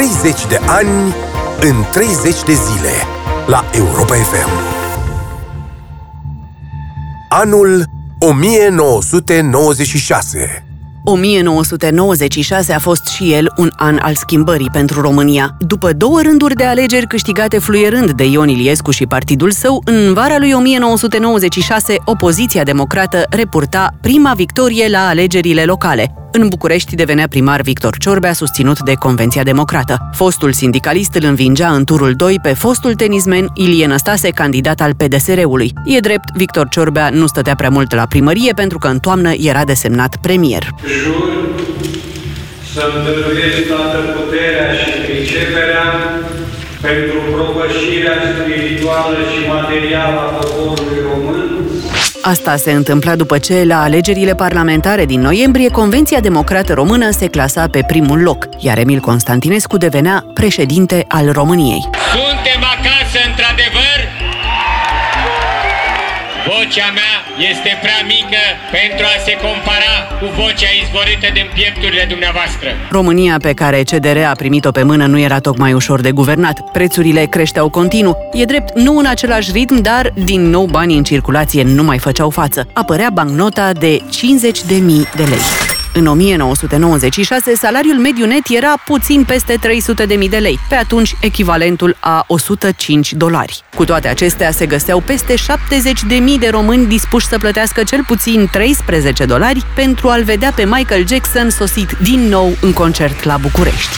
30 de ani în 30 de zile la Europa FM. Anul 1996. 1996 a fost și el un an al schimbării pentru România. După 2 rânduri de alegeri câștigate fluierând de Ion Iliescu și partidul său, în vara lui 1996, opoziția democrată reporta prima victorie la alegerile locale. În București devenea primar Victor Ciorbea, susținut de Convenția Democrată. Fostul sindicalist îl învingea în turul 2 pe fostul tenismen Ilie Năstase, candidat al PDSR-ului. E drept, Victor Ciorbea nu stătea prea mult la primărie pentru că în toamnă era desemnat premier. Jur să-mi dăruiesc toată puterea și priceperea pentru propășirea spirituală și materială a poporului român. Asta se întâmpla după ce, la alegerile parlamentare din noiembrie, Convenția Democrată Română se clasa pe primul loc, iar Emil Constantinescu devenea președinte al României. Suntem acasă, într-adevăr? Vocea mea este prea mică pentru a se compara cu vocea izvorită din piepturile dumneavoastră. România pe care CDR a primit-o pe mână nu era tocmai ușor de guvernat. Prețurile creșteau continuu. E drept, nu în același ritm, dar din nou banii în circulație nu mai făceau față. Apărea bancnota de 50.000 de lei. În 1996, salariul mediu net era puțin peste 300.000 de lei, pe atunci echivalentul a $105. Cu toate acestea, se găseau peste 70.000 de români dispuși să plătească cel puțin $13 pentru a-l vedea pe Michael Jackson sosit din nou în concert la București.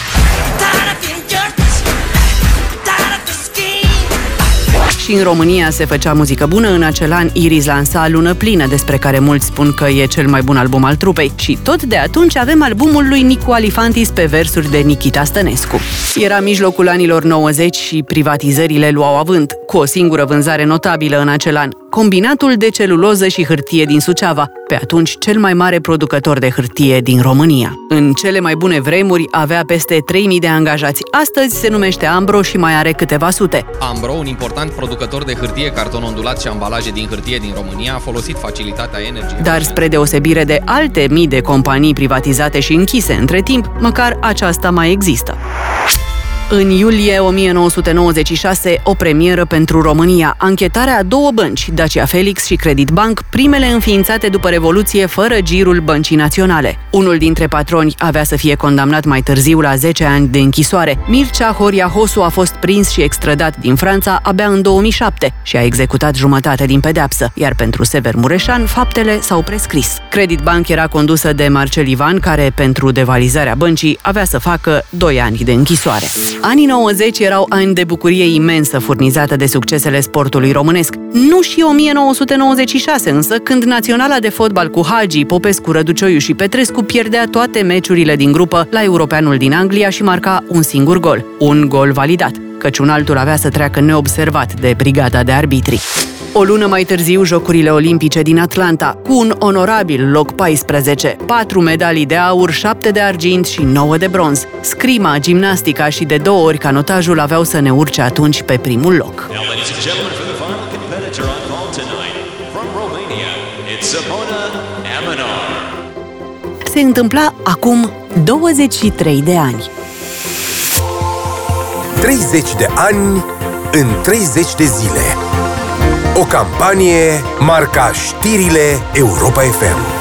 Și în România se făcea muzică bună. În acel an, Iris lansa Lună Plină, despre care mulți spun că e cel mai bun album al trupei. Și tot de atunci avem albumul lui Nicu Alifantis pe versuri de Nichita Stănescu. Era mijlocul anilor 90 și privatizările luau avânt, cu o singură vânzare notabilă în acel an: Combinatul de celuloză și hârtie din Suceava, pe atunci cel mai mare producător de hârtie din România. În cele mai bune vremuri avea peste 3.000 de angajați. Astăzi se numește Ambro și mai are câteva sute. Ambro, un important producător de hârtie, carton ondulat și ambalaje din hârtie din România, a folosit facilitatea energiei. Dar spre deosebire de alte mii de companii privatizate și închise între timp, măcar aceasta mai există. În iulie 1996, o premieră pentru România: anchetarea a 2 bănci, Dacia Felix și Credit Bank, primele înființate după Revoluție fără girul Băncii Naționale. Unul dintre patroni avea să fie condamnat mai târziu la 10 ani de închisoare. Mircea Horia Hosu a fost prins și extradat din Franța abia în 2007 și a executat jumătate din pedeapsă, iar pentru Sever Mureșan faptele s-au prescris. Credit Bank era condusă de Marcel Ivan, care pentru devalizarea băncii avea să facă 2 ani de închisoare. Anii 90 erau ani de bucurie imensă furnizată de succesele sportului românesc. Nu și 1996 însă, când naționala de fotbal cu Hagi, Popescu, Răducioiu și Petrescu pierdea toate meciurile din grupă la Europeanul din Anglia și marca un singur gol. Un gol validat, căci un altul avea să treacă neobservat de brigada de arbitri. O lună mai târziu, Jocurile Olimpice din Atlanta, cu un onorabil loc 14, 4 medalii de aur, 7 de argint și 9 de bronz. Scrima, gimnastica și de 2 ori canotajul aveau să ne urce atunci pe primul loc. Se întâmpla acum 23 de ani. 30 de ani în 30 de zile. O campanie marca știrile Europa FM.